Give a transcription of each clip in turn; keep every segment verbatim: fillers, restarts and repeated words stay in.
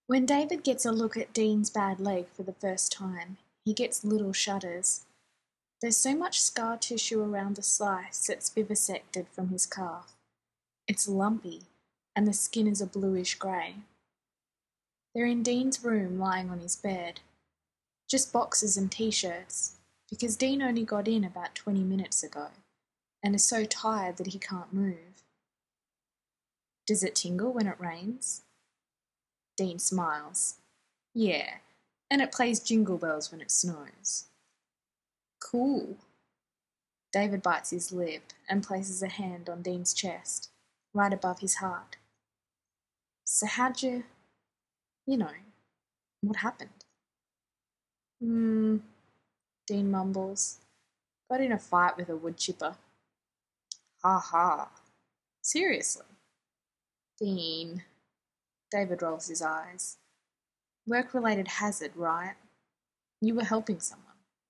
When David gets a look at Dean's bad leg for the first time, he gets little shudders. There's so much scar tissue around the slice that's vivisected from his calf. It's lumpy, and the skin is a bluish grey. They're in Dean's room lying on his bed. Just boxes and t-shirts, because Dean only got in about twenty minutes ago, and is so tired that he can't move. Does it tingle when it rains? Dean smiles. Yeah, and it plays jingle bells when it snows. Cool. David bites his lip and places a hand on Dean's chest, right above his heart. So how'd you, you know, what happened? Hmm, Dean mumbles. Got in a fight with a wood chipper. Ha ha. Seriously? Dean. David rolls his eyes. Work-related hazard, right? You were helping someone.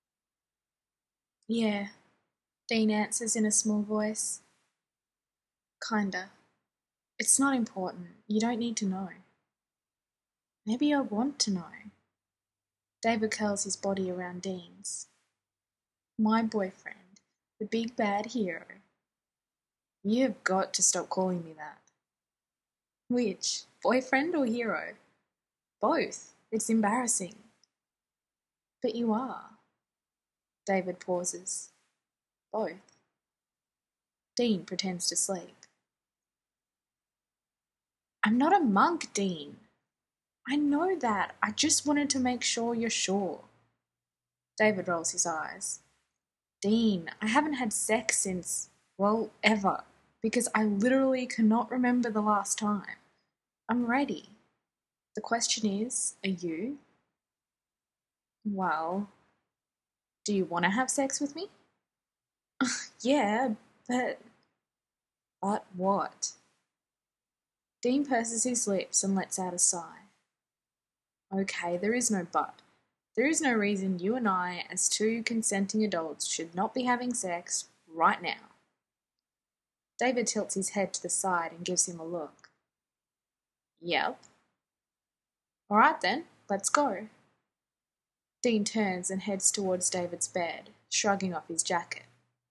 Yeah, Dean answers in a small voice. Kinda. It's not important. You don't need to know. Maybe I want to know. David curls his body around Dean's. My boyfriend, the big bad hero. You've got to stop calling me that. Which? Boyfriend or hero? Both. It's embarrassing. But you are. David pauses. Both. Dean pretends to sleep. I'm not a monk, Dean. I know that. I just wanted to make sure you're sure. David rolls his eyes. Dean, I haven't had sex since, well, ever, because I literally cannot remember the last time. I'm ready. The question is, are you? Well, do you want to have sex with me? Yeah, but... But what? Dean purses his lips and lets out a sigh. Okay, there is no but. There is no reason you and I, as two consenting adults, should not be having sex right now. David tilts his head to the side and gives him a look. Yep. All right then, let's go. Dean turns and heads towards David's bed, shrugging off his jacket.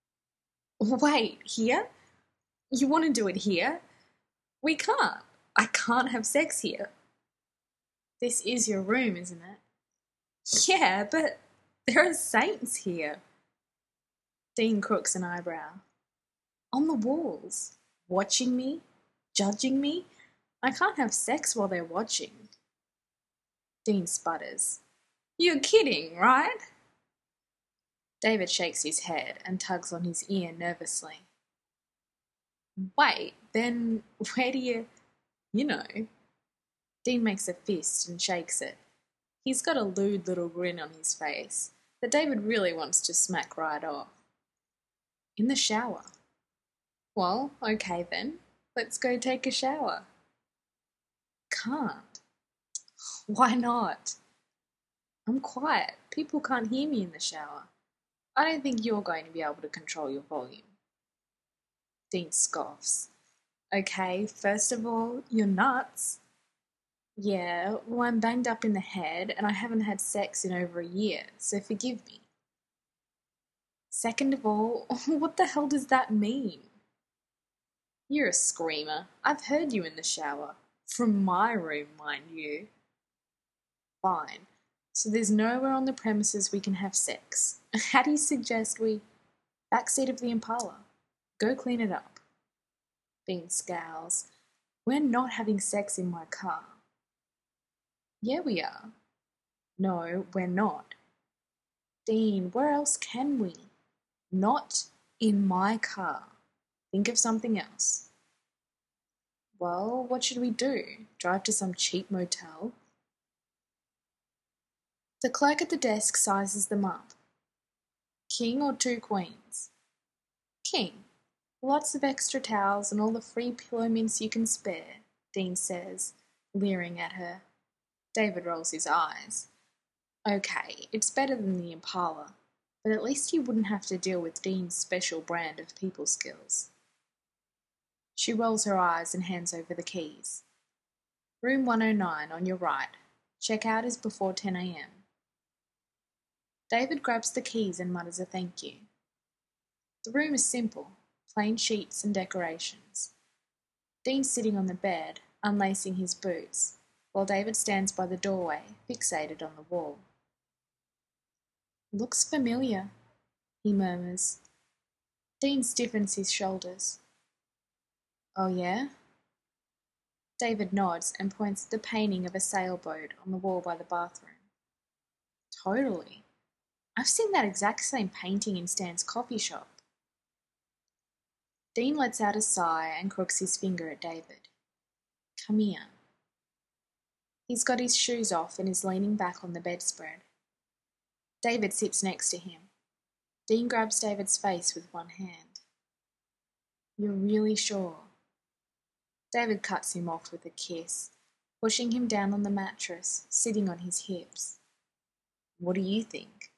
Wait, here? You want to do it here? We can't. I can't have sex here. This is your room, isn't it? Yeah, but there are saints here. Dean crooks an eyebrow. On the walls. Watching me? Judging me? I can't have sex while they're watching. Dean sputters. You're kidding, right? David shakes his head and tugs on his ear nervously. Wait, then where do you... You know. Dean makes a fist and shakes it. He's got a lewd little grin on his face that David really wants to smack right off. In the shower. Well, okay then. Let's go take a shower. Can't. Why not? I'm quiet. People can't hear me in the shower. I don't think you're going to be able to control your volume. Dean scoffs. Okay, first of all, you're nuts. Yeah, well, I'm banged up in the head and I haven't had sex in over a year, so forgive me. Second of all, what the hell does that mean? You're a screamer. I've heard you in the shower. From my room, mind you. Fine. So there's nowhere on the premises we can have sex. How do you suggest we... Backseat of the Impala. Go clean it up. Dean scowls. We're not having sex in my car. Yeah, we are. No, we're not. Dean, where else can we? Not in my car. Think of something else. Well, what should we do? Drive to some cheap motel? The clerk at the desk sizes them up. King or two queens? King. Lots of extra towels and all the free pillow mints you can spare, Dean says, leering at her. David rolls his eyes. Okay, it's better than the Impala, but at least you wouldn't have to deal with Dean's special brand of people skills. She rolls her eyes and hands over the keys. Room one oh nine on your right. Checkout is before ten a m. David grabs the keys and mutters a thank you. The room is simple, plain sheets and decorations. Dean's sitting on the bed, unlacing his boots, while David stands by the doorway, fixated on the wall. "Looks familiar," he murmurs. Dean stiffens his shoulders. "Oh yeah?" David nods and points at the painting of a sailboat on the wall by the bathroom. "Totally. I've seen that exact same painting in Stan's coffee shop." Dean lets out a sigh and crooks his finger at David. "Come here." He's got his shoes off and is leaning back on the bedspread. David sits next to him. Dean grabs David's face with one hand. "You're really sure?" David cuts him off with a kiss, pushing him down on the mattress, sitting on his hips. "What do you think?"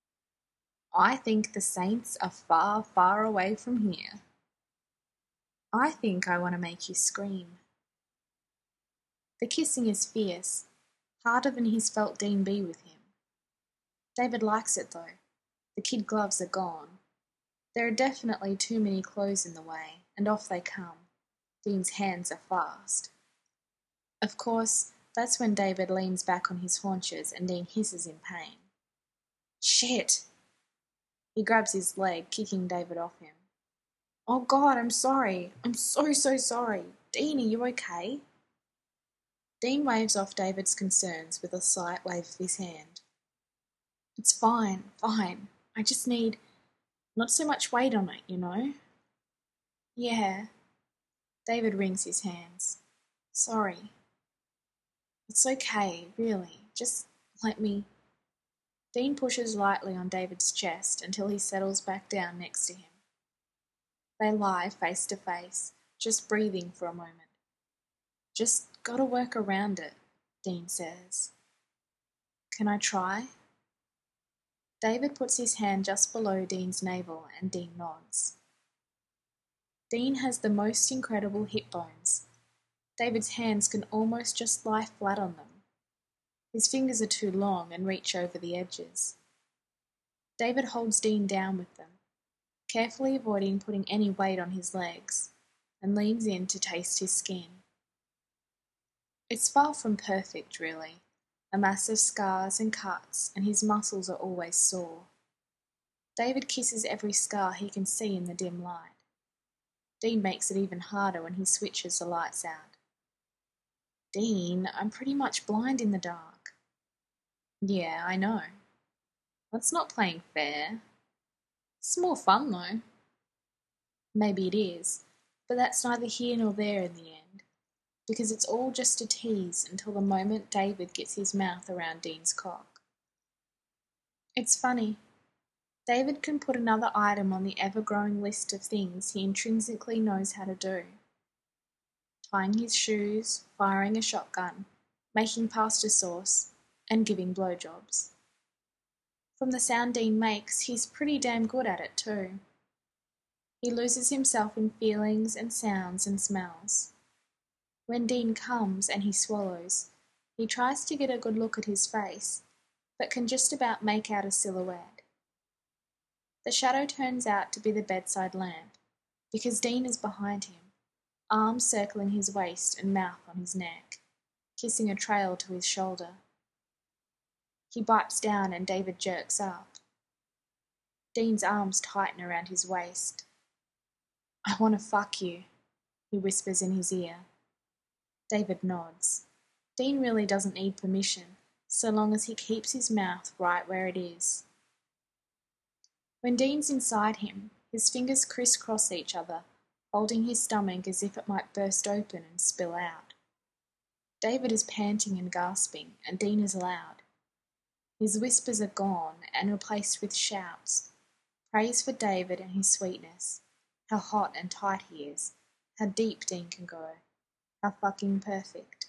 "I think the saints are far, far away from here." "I think I want to make you scream." The kissing is fierce, harder than he's felt Dean be with him. David likes it though. The kid gloves are gone. There are definitely too many clothes in the way, and off they come. Dean's hands are fast. Of course, that's when David leans back on his haunches and Dean hisses in pain. "Shit!" He grabs his leg, kicking David off him. "Oh God, I'm sorry. I'm so, so sorry. Dean, are you okay?" Dean waves off David's concerns with a slight wave of his hand. "It's fine, fine. I just need not so much weight on it, you know?" "Yeah." David wrings his hands. "Sorry." "It's okay, really. Just let me..." Dean pushes lightly on David's chest until he settles back down next to him. They lie face to face, just breathing for a moment. "Just gotta work around it," Dean says. "Can I try?" David puts his hand just below Dean's navel and Dean nods. Dean has the most incredible hip bones. David's hands can almost just lie flat on them. His fingers are too long and reach over the edges. David holds Dean down with them, carefully avoiding putting any weight on his legs, and leans in to taste his skin. It's far from perfect, really. A mass of scars and cuts, and his muscles are always sore. David kisses every scar he can see in the dim light. Dean makes it even harder when he switches the lights out. "Dean, I'm pretty much blind in the dark." "Yeah, I know. That's not playing fair." "It's more fun, though." "Maybe it is, but that's neither here nor there in the end, because it's all just a tease until the moment David gets his mouth around Dean's cock. It's funny. David can put another item on the ever-growing list of things he intrinsically knows how to do. Tying his shoes, firing a shotgun, making pasta sauce, and giving blowjobs. From the sound Dean makes, he's pretty damn good at it too. He loses himself in feelings and sounds and smells. When Dean comes and he swallows, he tries to get a good look at his face, but can just about make out a silhouette. The shadow turns out to be the bedside lamp, because Dean is behind him, arms circling his waist and mouth on his neck, kissing a trail to his shoulder. He bites down and David jerks up. Dean's arms tighten around his waist. "I want to fuck you," he whispers in his ear. David nods. Dean really doesn't need permission, so long as he keeps his mouth right where it is. When Dean's inside him, his fingers crisscross each other, holding his stomach as if it might burst open and spill out. David is panting and gasping, and Dean is loud. His whispers are gone and replaced with shouts. Praise for David and his sweetness. How hot and tight he is. How deep Dean can go. How fucking perfect.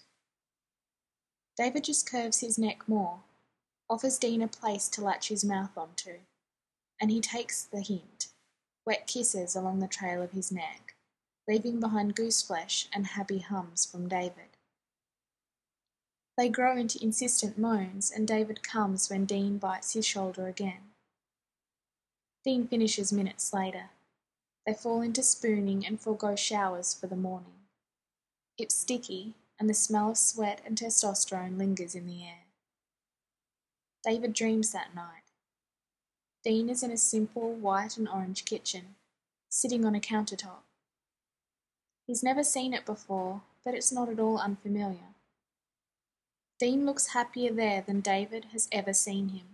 David just curves his neck more, offers Dean a place to latch his mouth onto, and he takes the hint. Wet kisses along the trail of his neck, leaving behind goose flesh and happy hums from David. They grow into insistent moans, and David comes when Dean bites his shoulder again. Dean finishes minutes later. They fall into spooning and forego showers for the morning. It's sticky, and the smell of sweat and testosterone lingers in the air. David dreams that night. Dean is in a simple white and orange kitchen, sitting on a countertop. He's never seen it before, but it's not at all unfamiliar. Dean looks happier there than David has ever seen him.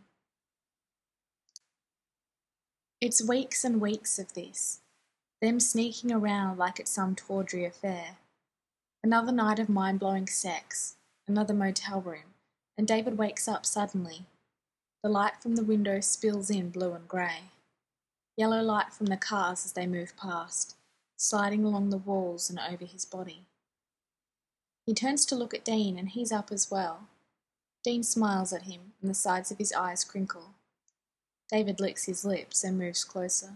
It's weeks and weeks of this, them sneaking around like it's some tawdry affair. Another night of mind-blowing sex, another motel room, and David wakes up suddenly. The light from the window spills in blue and grey. Yellow light from the cars as they move past, sliding along the walls and over his body. He turns to look at Dean, and he's up as well. Dean smiles at him, and the sides of his eyes crinkle. David licks his lips and moves closer.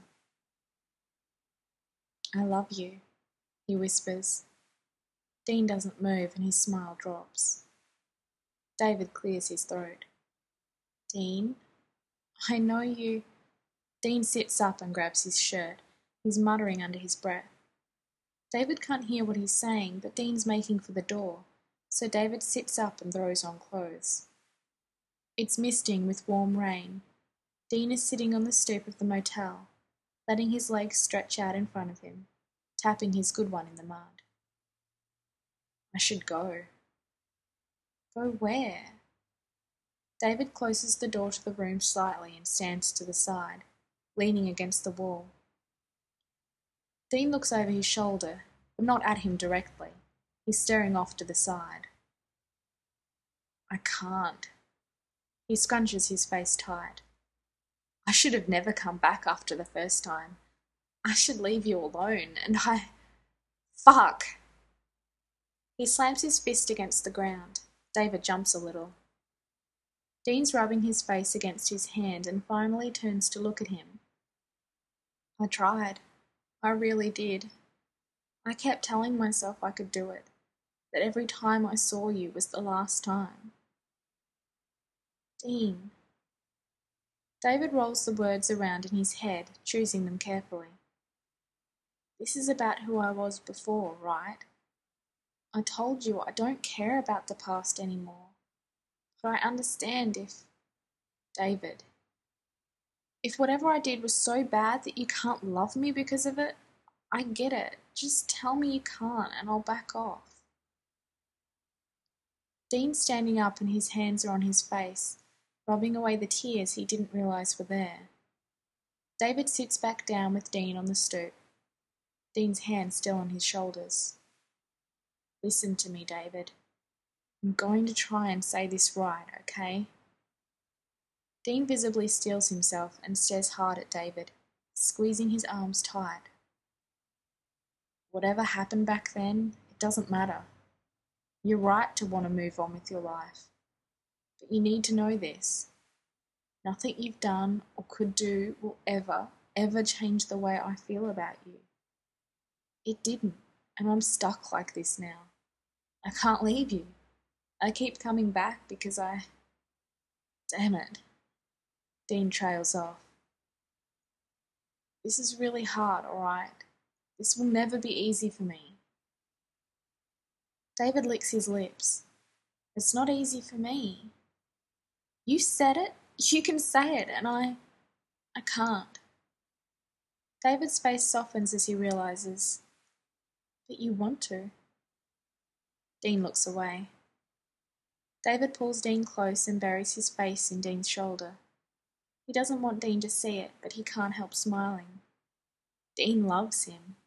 "I love you," he whispers. Dean doesn't move, and his smile drops. David clears his throat. "Dean, I know you..." Dean sits up and grabs his shirt. He's muttering under his breath. David can't hear what he's saying, but Dean's making for the door, so David sits up and throws on clothes. It's misting with warm rain. Dean is sitting on the stoop of the motel, letting his legs stretch out in front of him, tapping his good one in the mud. "I should go." "Go where?" David closes the door to the room slightly and stands to the side, leaning against the wall. Dean looks over his shoulder, but not at him directly. He's staring off to the side. "I can't." He scrunches his face tight. "I should have never come back after the first time. I should leave you alone, and I... Fuck!" He slams his fist against the ground. David jumps a little. Dean's rubbing his face against his hand and finally turns to look at him. "I tried. I really did. I kept telling myself I could do it, that every time I saw you was the last time." "Dean..." David rolls the words around in his head, choosing them carefully. "This is about who I was before, right? I told you I don't care about the past anymore, but I understand if... David, if whatever I did was so bad that you can't love me because of it, I get it. Just tell me you can't and I'll back off." Dean's standing up and his hands are on his face, rubbing away the tears he didn't realise were there. David sits back down with Dean on the stoop, Dean's hand still on his shoulders. "Listen to me, David. I'm going to try and say this right, okay?" Dean visibly steels himself and stares hard at David, squeezing his arms tight. "Whatever happened back then, it doesn't matter. You're right to want to move on with your life. But you need to know this. Nothing you've done or could do will ever, ever change the way I feel about you. It didn't, and I'm stuck like this now. I can't leave you. I keep coming back because I... Damn it." Dean trails off. "This is really hard, alright? This will never be easy for me." David licks his lips. "It's not easy for me. You said it, you can say it, and I... I can't." David's face softens as he realises. "But you want to." Dean looks away. David pulls Dean close and buries his face in Dean's shoulder. He doesn't want Dean to see it, but he can't help smiling. Dean loves him.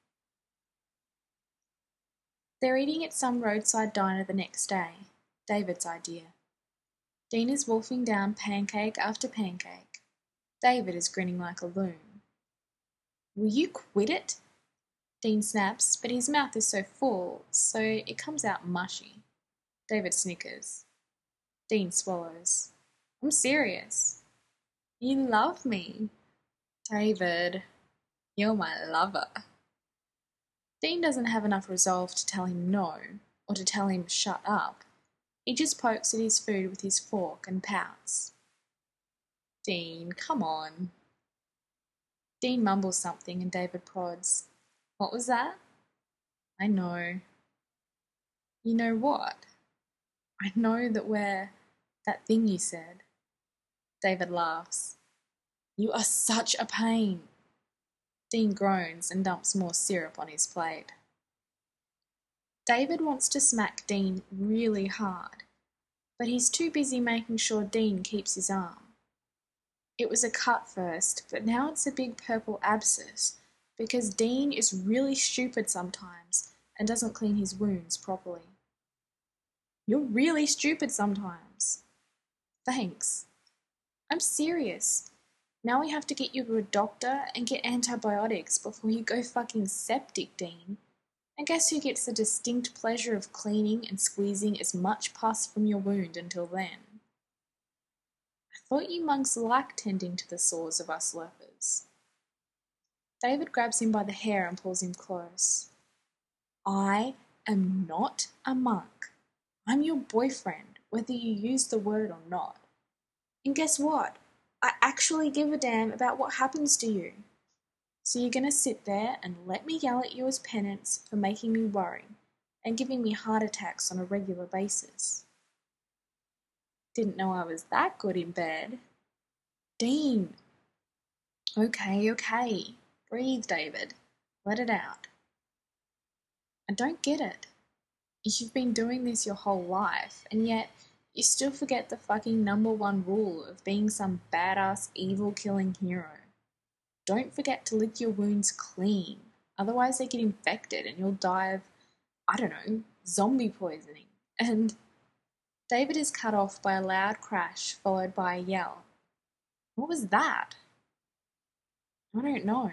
They're eating at some roadside diner the next day. David's idea. Dean is wolfing down pancake after pancake. David is grinning like a loon. "Will you quit it?" Dean snaps, but his mouth is so full, so it comes out mushy. David snickers. Dean swallows. "I'm serious." "You love me." "David, you're my lover." Dean doesn't have enough resolve to tell him no, or to tell him shut up. He just pokes at his food with his fork and pouts. Dean, come on. Dean mumbles something and David prods. What was that? I know. You know what? I know that we're that thing you said. David laughs. You are such a pain. Dean groans and dumps more syrup on his plate. David wants to smack Dean really hard, but he's too busy making sure Dean keeps his arm. It was a cut first, but now it's a big purple abscess because Dean is really stupid sometimes and doesn't clean his wounds properly. You're really stupid sometimes. Thanks. I'm serious. Now we have to get you to a doctor and get antibiotics before you go fucking septic, Dean. And guess who gets the distinct pleasure of cleaning and squeezing as much pus from your wound until then? I thought you monks liked tending to the sores of us lepers. David grabs him by the hair and pulls him close. I am not a monk. I'm your boyfriend, whether you use the word or not. And guess what? I actually give a damn about what happens to you. So you're going to sit there and let me yell at you as penance for making me worry and giving me heart attacks on a regular basis. Didn't know I was that good in bed. Dean. Okay, okay. Breathe, David. Let it out. I don't get it. You've been doing this your whole life, and yet you still forget the fucking number one rule of being some badass evil-killing hero. Don't forget to lick your wounds clean, otherwise they get infected and you'll die of, I don't know, zombie poisoning. And David is cut off by a loud crash followed by a yell. What was that? I don't know.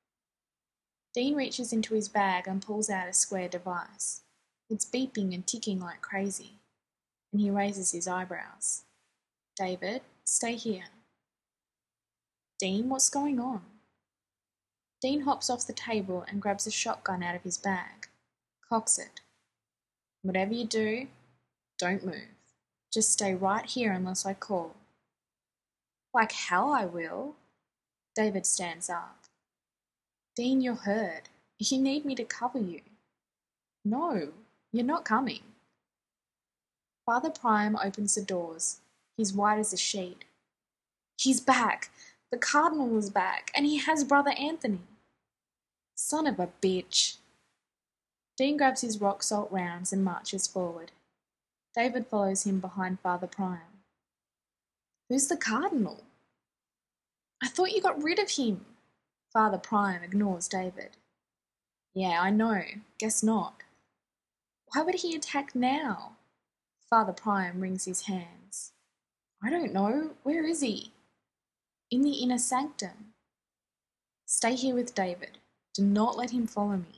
Dean reaches into his bag and pulls out a square device. It's beeping and ticking like crazy, and he raises his eyebrows. David, stay here. Dean, what's going on? Dean hops off the table and grabs a shotgun out of his bag, cocks it. Whatever you do, don't move. Just stay right here unless I call. Like hell I will. David stands up. Dean, you're hurt. You need me to cover you. No, you're not coming. Father Prime opens the doors. He's white as a sheet. He's back. The Cardinal is back, and he has Brother Anthony. Son of a bitch. Dean grabs his rock salt rounds and marches forward. David follows him behind Father Prime. Who's the Cardinal? I thought you got rid of him. Father Prime ignores David. Yeah, I know. Guess not. Why would he attack now? Father Prime wrings his hands. I don't know. Where is he? In the inner sanctum. Stay here with David. Do not let him follow me.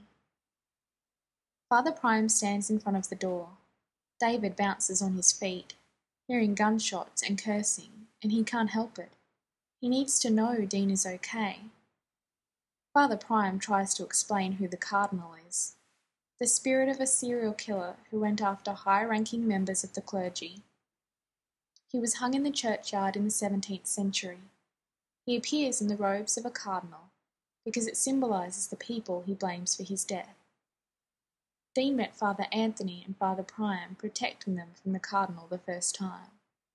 Father Prime stands in front of the door. David bounces on his feet, hearing gunshots and cursing, and he can't help it. He needs to know Dean is okay. Father Prime tries to explain who the Cardinal is. The spirit of a serial killer who went after high-ranking members of the clergy. He was hung in the churchyard in the seventeenth century. He appears in the robes of a cardinal because it symbolises the people he blames for his death. Dean met Father Anthony and Father Prime protecting them from the cardinal the first time.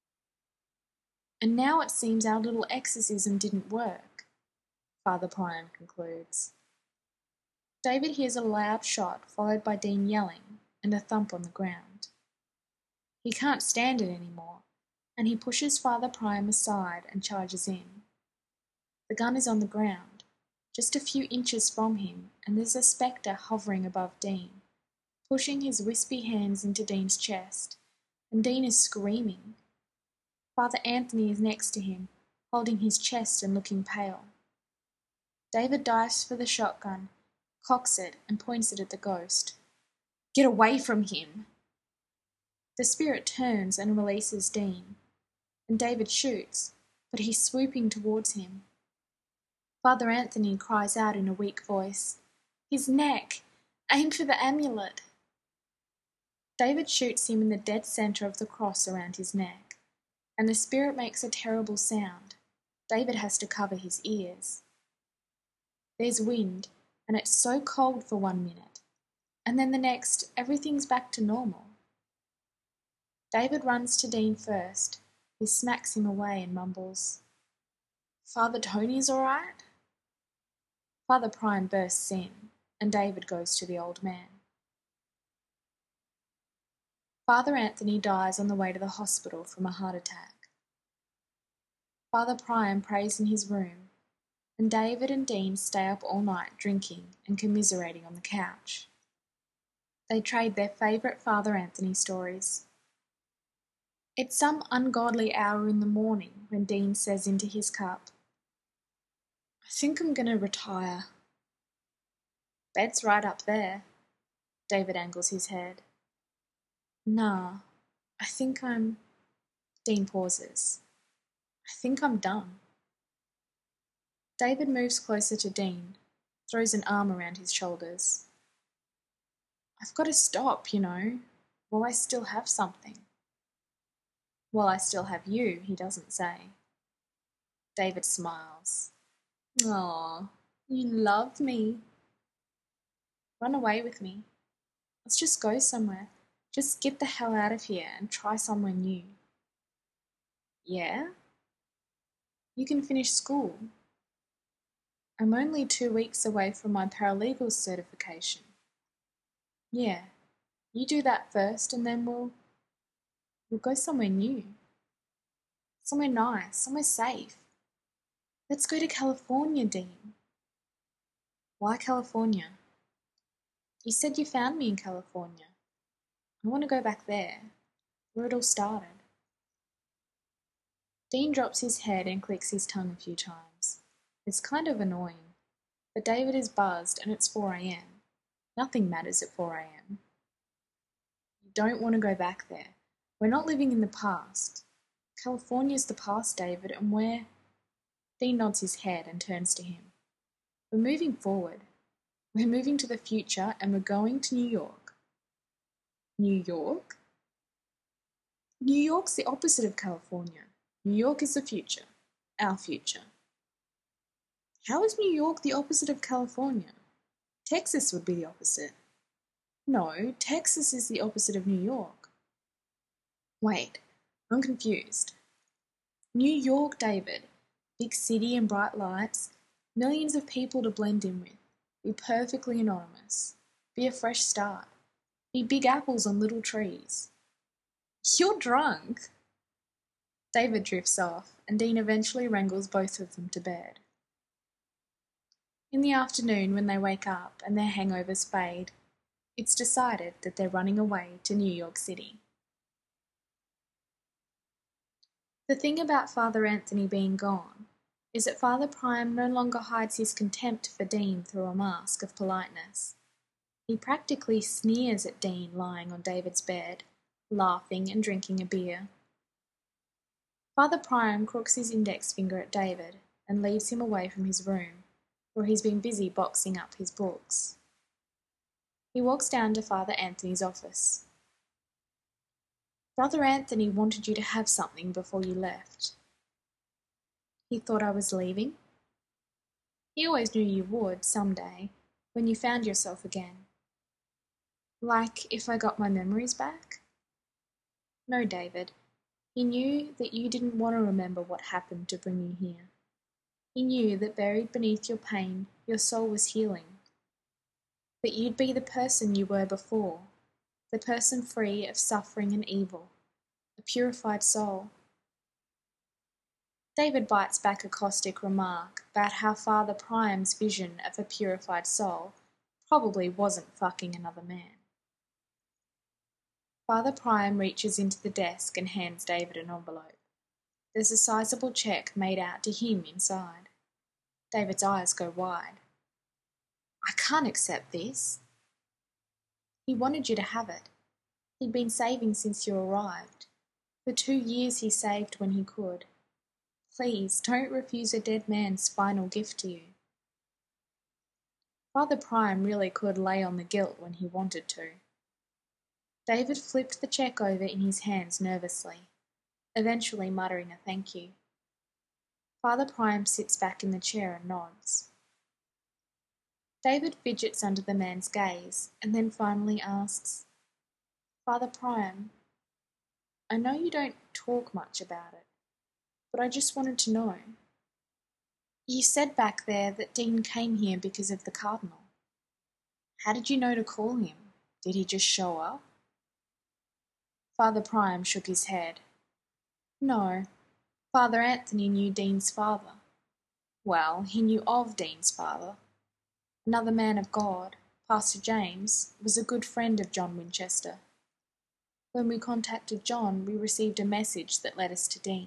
And now it seems our little exorcism didn't work, Father Prime concludes. David hears a loud shot followed by Dean yelling and a thump on the ground. He can't stand it anymore, and he pushes Father Prime aside and charges in. The gun is on the ground, just a few inches from him, and there's a spectre hovering above Dean, pushing his wispy hands into Dean's chest, and Dean is screaming. Father Anthony is next to him, holding his chest and looking pale. David dives for the shotgun, cocks it, and points it at the ghost. Get away from him! The spirit turns and releases Dean, and David shoots, but he's swooping towards him. Father Anthony cries out in a weak voice, His neck! Aim for the amulet! David shoots him in the dead centre of the cross around his neck, and the spirit makes a terrible sound. David has to cover his ears. There's wind, and it's so cold for one minute, and then the next, everything's back to normal. David runs to Dean first. He smacks him away and mumbles, "Father Tony's all right?" Father Prime bursts in, and David goes to the old man. Father Anthony dies on the way to the hospital from a heart attack. Father Prime prays in his room, and David and Dean stay up all night drinking and commiserating on the couch. They trade their favourite Father Anthony stories. It's some ungodly hour in the morning when Dean says into his cup, "I think I'm going to retire." "Bed's right up there." David angles his head. "Nah, I think I'm..." Dean pauses. "I think I'm done." David moves closer to Dean, throws an arm around his shoulders. "I've got to stop, you know, while I still have something." "While I still have you," he doesn't say. David smiles. "Aw, you love me." "Run away with me. Let's just go somewhere. Just get the hell out of here and try somewhere new." "Yeah? You can finish school." "I'm only two weeks away from my paralegal certification." "Yeah, you do that first and then we'll... we'll go somewhere new. Somewhere nice, somewhere safe. Let's go to California, Dean." "Why California?" "You said you found me in California. I want to go back there, where it all started." Dean drops his head and clicks his tongue a few times. It's kind of annoying, but David is buzzed and it's four a.m. Nothing matters at four a.m. "You don't want to go back there. We're not living in the past. California's the past, David, and we're..." Dean nods his head and turns to him. "We're moving forward. We're moving to the future and we're going to New York." "New York?" "New York's the opposite of California. New York is the future. Our future." "How is New York the opposite of California? Texas would be the opposite." "No, Texas is the opposite of New York." "Wait, I'm confused." New York, David. Big city and bright lights. Millions of people to blend in with. Be perfectly anonymous. Be a fresh start. Be big apples on little trees. "You're drunk." David drifts off, and Dean eventually wrangles both of them to bed. In the afternoon, when they wake up and their hangovers fade, it's decided that they're running away to New York City. The thing about Father Anthony being gone is that Father Prime no longer hides his contempt for Dean through a mask of politeness. He practically sneers at Dean lying on David's bed, laughing and drinking a beer. Father Prime crooks his index finger at David and leads him away from his room, where he's been busy boxing up his books. He walks down to Father Anthony's office. "Brother Anthony wanted you to have something before you left." "He thought I was leaving?" "He always knew you would, someday, when you found yourself again." "Like if I got my memories back?" "No, David. He knew that you didn't want to remember what happened to bring you here. He knew that buried beneath your pain, your soul was healing. That you'd be the person you were before, the person free of suffering and evil, a purified soul." David bites back a caustic remark about how Father Prime's vision of a purified soul probably wasn't fucking another man. Father Prime reaches into the desk and hands David an envelope. There's a sizable cheque made out to him inside. David's eyes go wide. "I can't accept this." "He wanted you to have it. He'd been saving since you arrived. For two years he saved when he could. Please, don't refuse a dead man's final gift to you." Father Prime really could lay on the guilt when he wanted to. David flipped the cheque over in his hands nervously, eventually muttering a thank you. Father Priam sits back in the chair and nods. David fidgets under the man's gaze and then finally asks, Father Priam, I know you don't talk much about it, but I just wanted to know. You said back there that Dean came here because of the Cardinal. How did you know to call him? Did he just show up? Father Priam shook his head. No, Father Anthony knew Dean's father. Well, he knew of Dean's father. Another man of God, Pastor James, was a good friend of John Winchester. When we contacted John, we received a message that led us to Dean.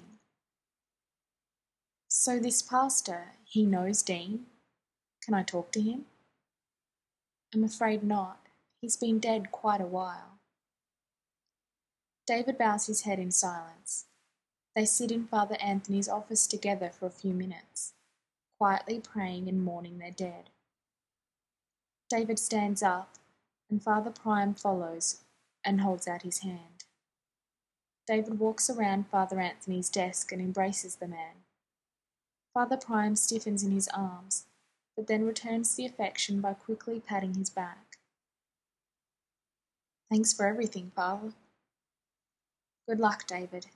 So this pastor, he knows Dean? Can I talk to him? I'm afraid not. He's been dead quite a while. David bows his head in silence. They sit in Father Anthony's office together for a few minutes, quietly praying and mourning their dead. David stands up, and Father Priam follows and holds out his hand. David walks around Father Anthony's desk and embraces the man. Father Priam stiffens in his arms, but then returns the affection by quickly patting his back. Thanks for everything, Father. Good luck, David.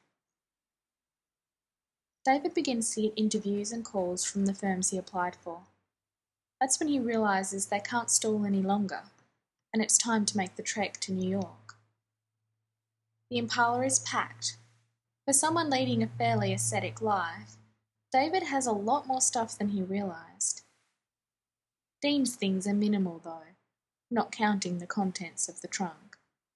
David begins to get interviews and calls from the firms he applied for. That's when he realises they can't stall any longer, and it's time to make the trek to New York. The Impala is packed. For someone leading a fairly ascetic life, David has a lot more stuff than he realised. Dean's things are minimal, though, not counting the contents of the trunk.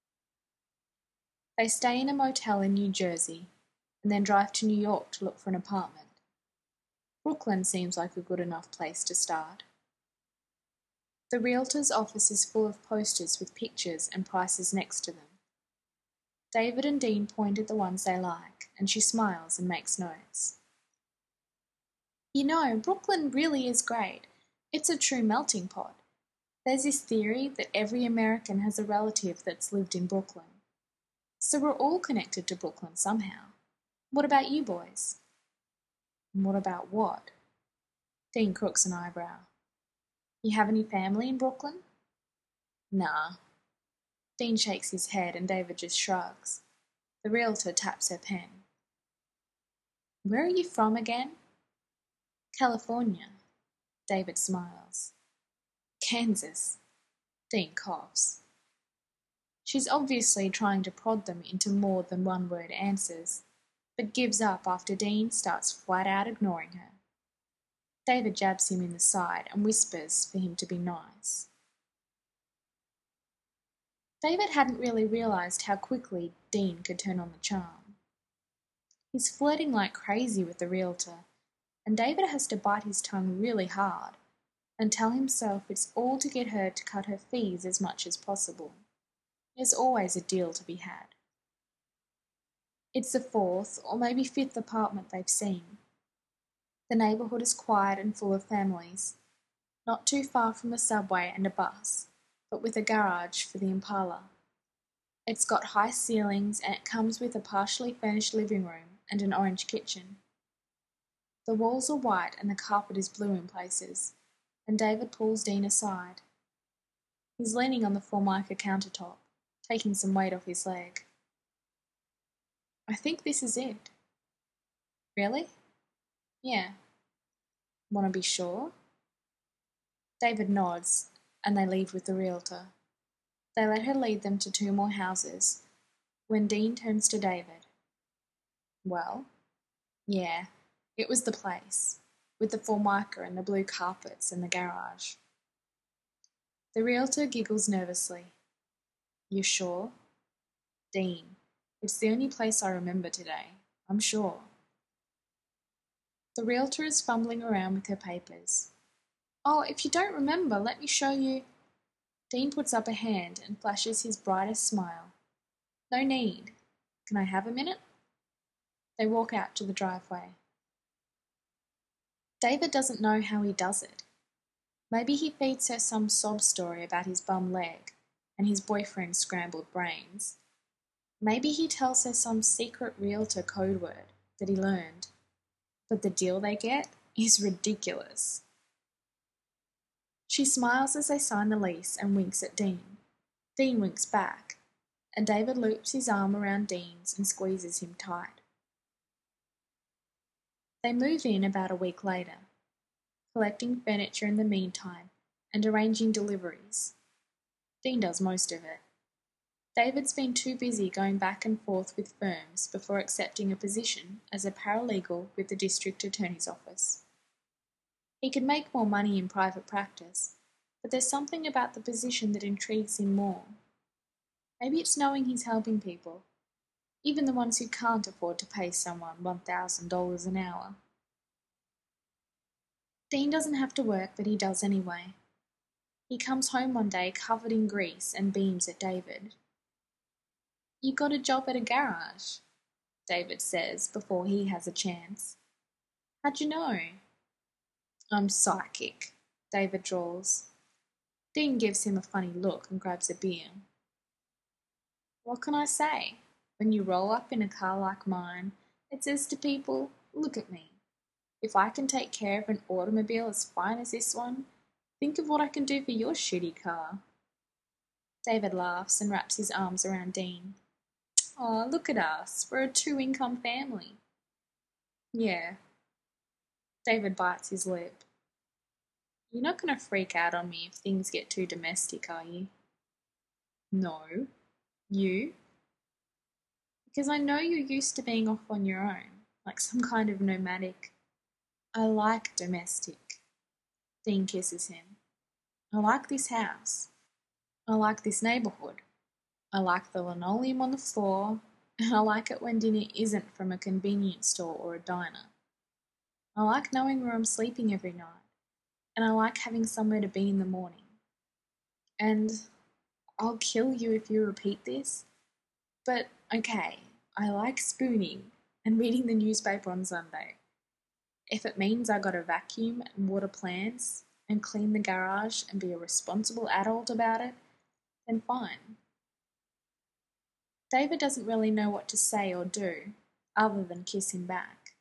They stay in a motel in New Jersey and then drive to New York to look for an apartment. Brooklyn seems like a good enough place to start. The realtor's office is full of posters with pictures and prices next to them. David and Dean point at the ones they like, and she smiles and makes notes. You know, Brooklyn really is great. It's a true melting pot. There's this theory that every American has a relative that's lived in Brooklyn. So we're all connected to Brooklyn somehow. What about you boys? And what about what? Dean crooks an eyebrow. You have any family in Brooklyn? Nah. Dean shakes his head and David just shrugs. The realtor taps her pen. Where are you from again? California. David smiles. Kansas. Dean coughs. She's obviously trying to prod them into more than one-word answers, but gives up after Dean starts flat out ignoring her. David jabs him in the side and whispers for him to be nice. David hadn't really realised how quickly Dean could turn on the charm. He's flirting like crazy with the realtor, and David has to bite his tongue really hard and tell himself it's all to get her to cut her fees as much as possible. There's always a deal to be had. It's the fourth or maybe fifth apartment they've seen. The neighbourhood is quiet and full of families, not too far from a subway and a bus, but with a garage for the Impala. It's got high ceilings and it comes with a partially furnished living room and an orange kitchen. The walls are white and the carpet is blue in places, and David pulls Dean aside. He's leaning on the Formica countertop, taking some weight off his leg. I think this is it. Really? Yeah. Want to be sure? David nods, and they leave with the realtor. They let her lead them to two more houses, when Dean turns to David. Well? Yeah, it was the place, with the Formica and the blue carpets and the garage. The realtor giggles nervously. You sure? Dean, it's the only place I remember today. I'm sure. The realtor is fumbling around with her papers. Oh, if you don't remember, let me show you. Dean puts up a hand and flashes his brightest smile. No need. Can I have a minute? They walk out to the driveway. David doesn't know how he does it. Maybe he feeds her some sob story about his bum leg, and his boyfriend's scrambled brains. Maybe he tells her some secret realtor code word that he learned, but the deal they get is ridiculous. She smiles as they sign the lease and winks at Dean. Dean winks back, and David loops his arm around Dean's and squeezes him tight. They move in about a week later, collecting furniture in the meantime and arranging deliveries. Dean does most of it. David's been too busy going back and forth with firms before accepting a position as a paralegal with the district attorney's office. He could make more money in private practice, but there's something about the position that intrigues him more. Maybe it's knowing he's helping people, even the ones who can't afford to pay someone one thousand dollars an hour. Dean doesn't have to work, but he does anyway. He comes home one day covered in grease and beams at David. "You got a job at a garage," David says before he has a chance. "How'd you know?" "I'm psychic," David drawls. Dean gives him a funny look and grabs a beer. "What can I say? When you roll up in a car like mine, it says to people, 'Look at me. If I can take care of an automobile as fine as this one, think of what I can do for your shitty car.'" David laughs and wraps his arms around Dean. "Aw, look at us. We're a two-income family." "Yeah." David bites his lip. "You're not going to freak out on me if things get too domestic, are you?" "No. You?" "Because I know you're used to being off on your own, like some kind of nomadic." "I like domestic." Dean kisses him. "I like this house. I like this neighbourhood. I like the linoleum on the floor, and I like it when dinner isn't from a convenience store or a diner. I like knowing where I'm sleeping every night, and I like having somewhere to be in the morning. And I'll kill you if you repeat this, but okay, I like spooning and reading the newspaper on Sunday. If it means I gotta vacuum and water plants and clean the garage and be a responsible adult about it, then fine." David doesn't really know what to say or do, other than kiss him back.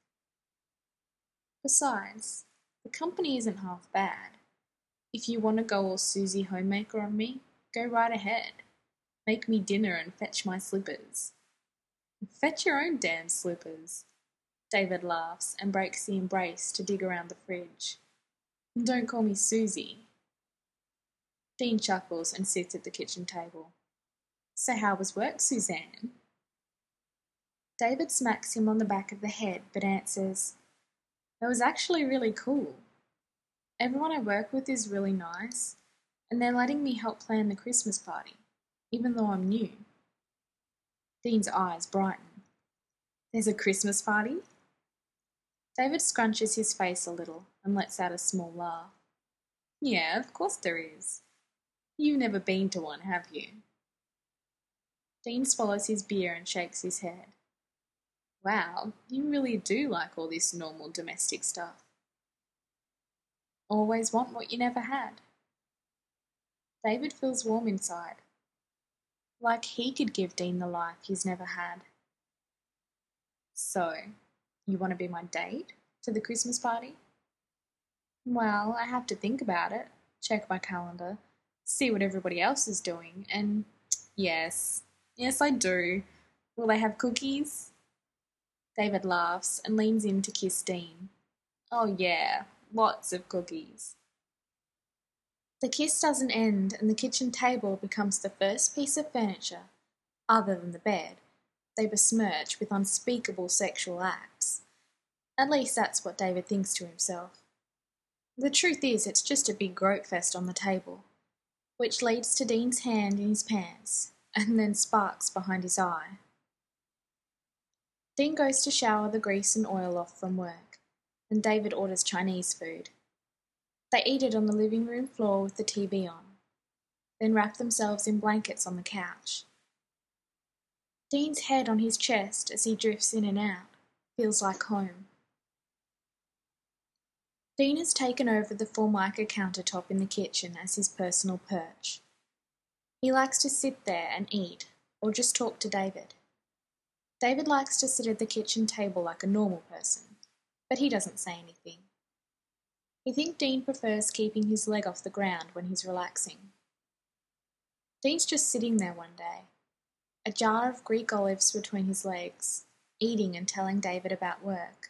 Besides, the company isn't half bad. If you want to go all Susie Homemaker on me, go right ahead. Make me dinner and fetch my slippers. "Fetch your own damn slippers." David laughs and breaks the embrace to dig around the fridge. "Don't call me Susie." Dean chuckles and sits at the kitchen table. "So how was work, Suzanne?" David smacks him on the back of the head but answers, "It was actually really cool. Everyone I work with is really nice, and they're letting me help plan the Christmas party, even though I'm new." Dean's eyes brighten. "There's a Christmas party?" David scrunches his face a little and lets out a small laugh. "Yeah, of course there is. You've never been to one, have you?" Dean swallows his beer and shakes his head. "Wow, you really do like all this normal domestic stuff." "Always want what you never had." David feels warm inside, like he could give Dean the life he's never had. "So, you want to be my date to the Christmas party?" "Well, I have to think about it, check my calendar, see what everybody else is doing, and yes, yes I do. Will they have cookies?" David laughs and leans in to kiss Dean. "Oh yeah, lots of cookies." The kiss doesn't end, and the kitchen table becomes the first piece of furniture, other than the bed, they besmirch with unspeakable sexual acts. At least that's what David thinks to himself. The truth is, it's just a big grope fest on the table, which leads to Dean's hand in his pants, and then sparks behind his eye. Dean goes to shower the grease and oil off from work, and David orders Chinese food. They eat it on the living room floor with the T V on, then wrap themselves in blankets on the couch. Dean's head on his chest as he drifts in and out feels like home. Dean has taken over the Formica countertop in the kitchen as his personal perch. He likes to sit there and eat, or just talk to David. David likes to sit at the kitchen table like a normal person, but he doesn't say anything. You think Dean prefers keeping his leg off the ground when he's relaxing. Dean's just sitting there one day, a jar of Greek olives between his legs, eating and telling David about work.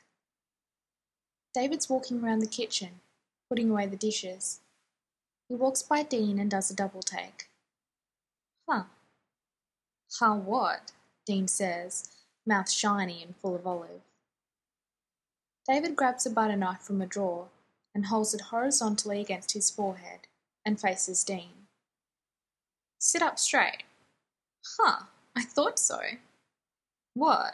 David's walking around the kitchen, putting away the dishes. He walks by Dean and does a double take. Huh. Huh what? Dean says, mouth shiny and full of olive. David grabs a butter knife from a drawer and holds it horizontally against his forehead and faces Dean. Sit up straight. Huh, I thought so. What?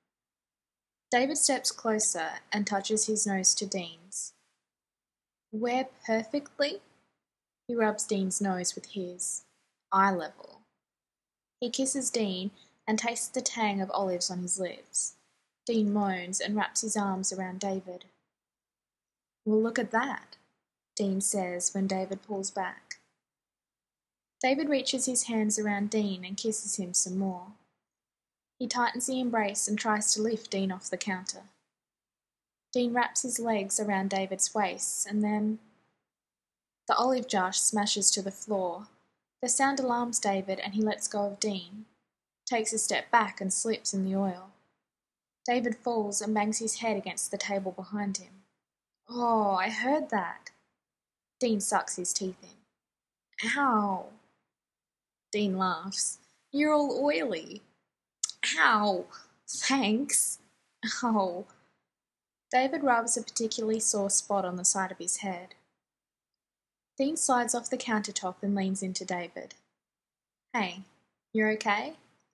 David steps closer and touches his nose to Dean's. Where perfectly? He rubs Dean's nose with his, eye level. He kisses Dean and tastes the tang of olives on his lips. Dean moans and wraps his arms around David. Well, look at that, Dean says when David pulls back. David reaches his hands around Dean and kisses him some more. He tightens the embrace and tries to lift Dean off the counter. Dean wraps his legs around David's waist and then... The olive jar smashes to the floor. The sound alarms David and he lets go of Dean, takes a step back and slips in the oil. David falls and bangs his head against the table behind him. Oh, I heard that. Dean sucks his teeth in. Ow. Dean laughs. You're all oily. Ow. Thanks. Ow. David rubs a particularly sore spot on the side of his head. Dean slides off the countertop and leans into David. Hey, you're okay?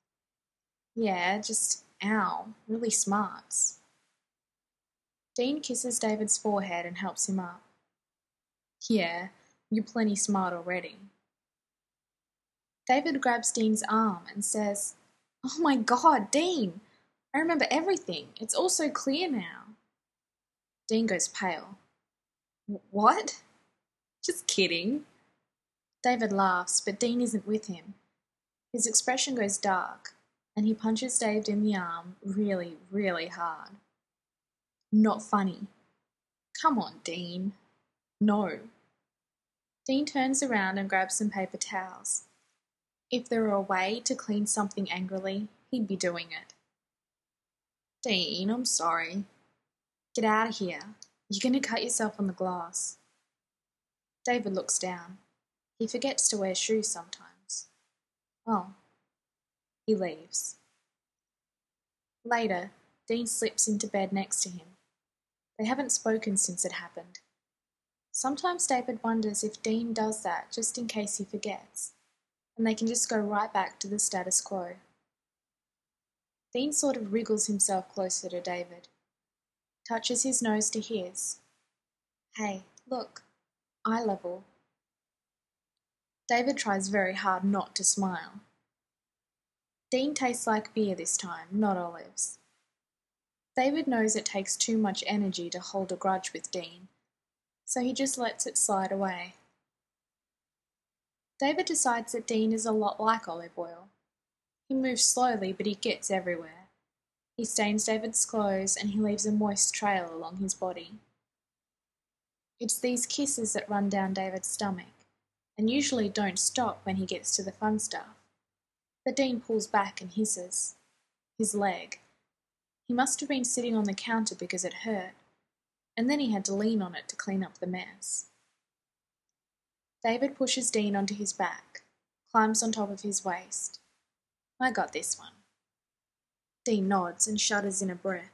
Yeah, just, ow, really smarts. Dean kisses David's forehead and helps him up. Yeah, you're plenty smart already. David grabs Dean's arm and says, Oh my God, Dean, I remember everything. It's all so clear now. Dean goes pale. What? Just kidding. David laughs, but Dean isn't with him. His expression goes dark, and he punches David in the arm really, really hard. Not funny. Come on, Dean. No. Dean turns around and grabs some paper towels. If there were a way to clean something angrily, he'd be doing it. Dean, I'm sorry. Get out of here. You're going to cut yourself on the glass. David looks down. He forgets to wear shoes sometimes. Oh. He leaves. Later, Dean slips into bed next to him. They haven't spoken since it happened. Sometimes David wonders if Dean does that just in case he forgets, and they can just go right back to the status quo. Dean sort of wriggles himself closer to David, touches his nose to his. Hey, look, eye level. David tries very hard not to smile. Dean tastes like beer this time, not olives. David knows it takes too much energy to hold a grudge with Dean, so he just lets it slide away. David decides that Dean is a lot like olive oil. He moves slowly, but he gets everywhere. He stains David's clothes and he leaves a moist trail along his body. It's these kisses that run down David's stomach, and usually don't stop when he gets to the fun stuff. But Dean pulls back and hisses. His leg. He must have been sitting on the counter because it hurt, and then he had to lean on it to clean up the mess. David pushes Dean onto his back, climbs on top of his waist. I got this one. Dean nods and shudders in a breath.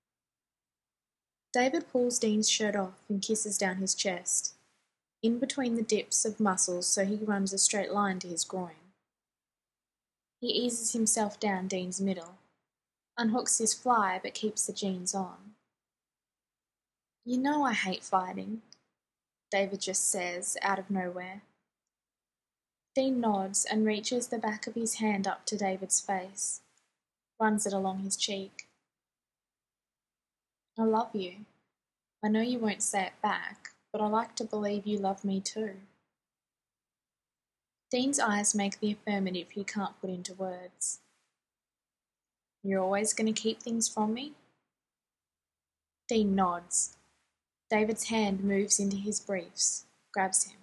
David pulls Dean's shirt off and kisses down his chest, in between the dips of muscles so he runs a straight line to his groin. He eases himself down Dean's middle, unhooks his fly but keeps the jeans on. You know I hate fighting, David just says out of nowhere. Dean nods and reaches the back of his hand up to David's face, runs it along his cheek. I love you. I know you won't say it back, but I like to believe you love me too. Dean's eyes make the affirmative he can't put into words. You're always going to keep things from me? Dean nods. David's hand moves into his briefs, grabs him.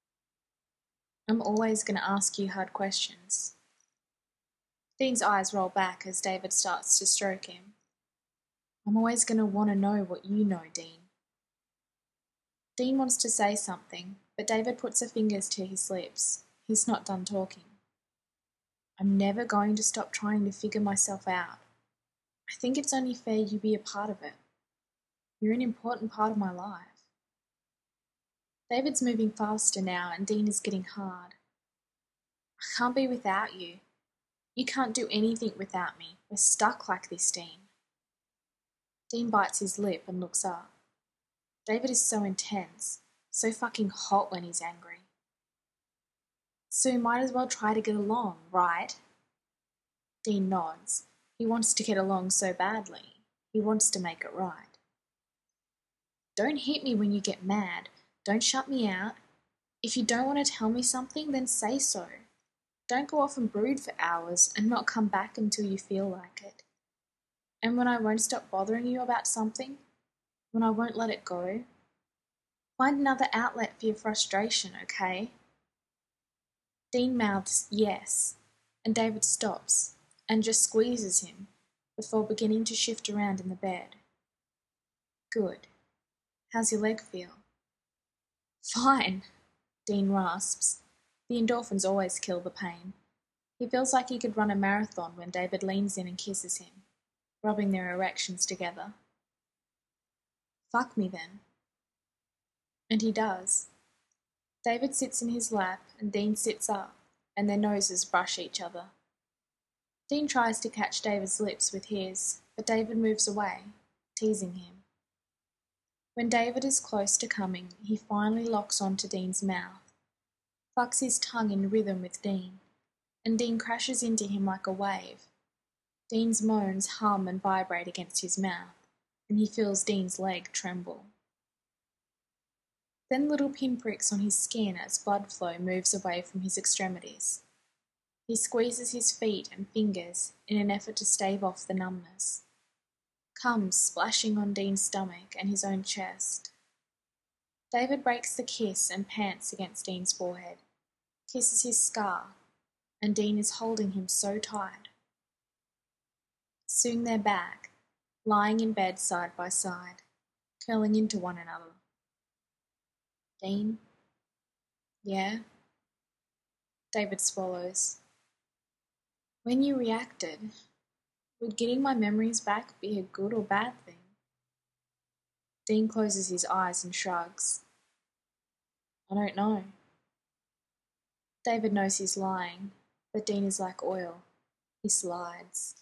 I'm always going to ask you hard questions. Dean's eyes roll back as David starts to stroke him. I'm always going to want to know what you know, Dean. Dean wants to say something, but David puts her fingers to his lips. He's not done talking. I'm never going to stop trying to figure myself out. I think it's only fair you be a part of it. You're an important part of my life. David's moving faster now and Dean is getting hard. I can't be without you. You can't do anything without me. We're stuck like this, Dean. Dean bites his lip and looks up. David is so intense, so fucking hot when he's angry. So you might as well try to get along, right? Dean nods. He wants to get along so badly. He wants to make it right. Don't hit me when you get mad. Don't shut me out. If you don't want to tell me something, then say so. Don't go off and brood for hours and not come back until you feel like it. And when I won't stop bothering you about something, when I won't let it go, find another outlet for your frustration, okay? Dean mouths yes, and David stops and just squeezes him before beginning to shift around in the bed. Good. How's your leg feel? Fine, Dean rasps. The endorphins always kill the pain. He feels like he could run a marathon when David leans in and kisses him, rubbing their erections together. Fuck me then. And he does. David sits in his lap and Dean sits up, and their noses brush each other. Dean tries to catch David's lips with his, but David moves away, teasing him. When David is close to coming, he finally locks onto Dean's mouth, fucks his tongue in rhythm with Dean, and Dean crashes into him like a wave. Dean's moans hum and vibrate against his mouth, and he feels Dean's leg tremble. Then little pinpricks on his skin as blood flow moves away from his extremities. He squeezes his feet and fingers in an effort to stave off the numbness. Comes splashing on Dean's stomach and his own chest. David breaks the kiss and pants against Dean's forehead, kisses his scar, and Dean is holding him so tight. Soon they're back, lying in bed side by side, curling into one another. Dean? Yeah? David swallows. When you reacted, would getting my memories back be a good or bad thing? Dean closes his eyes and shrugs. I don't know. David knows he's lying, but Dean is like oil. He slides.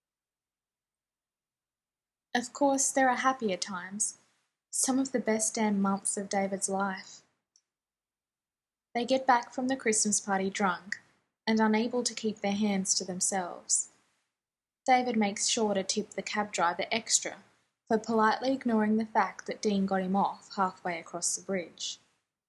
Of course, there are happier times, some of the best damn months of David's life. They get back from the Christmas party drunk and unable to keep their hands to themselves. David makes sure to tip the cab driver extra for politely ignoring the fact that Dean got him off halfway across the bridge.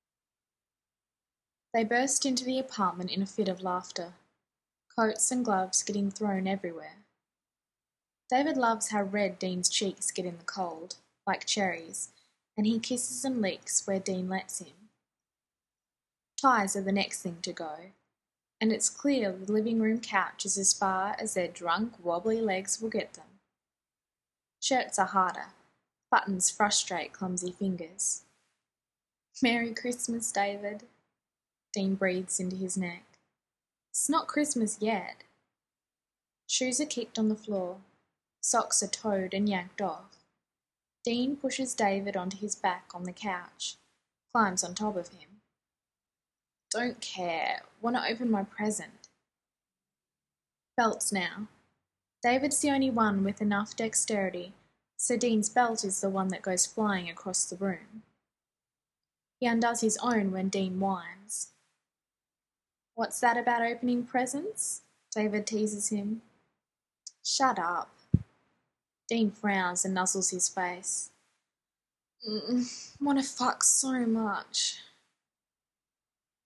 They burst into the apartment in a fit of laughter, coats and gloves getting thrown everywhere. David loves how red Dean's cheeks get in the cold, like cherries, and he kisses and licks where Dean lets him. Ties are the next thing to go, and it's clear the living room couch is as far as their drunk, wobbly legs will get them. Shirts are harder. Buttons frustrate clumsy fingers. Merry Christmas, David. Dean breathes into his neck. It's not Christmas yet. Shoes are kicked on the floor. Socks are towed and yanked off. Dean pushes David onto his back on the couch, climbs on top of him. Don't care. Want to open my present. Belts now. David's the only one with enough dexterity, so Dean's belt is the one that goes flying across the room. He undoes his own when Dean whines. What's that about opening presents? David teases him. Shut up. Dean frowns and nuzzles his face. Mm, want to fuck so much.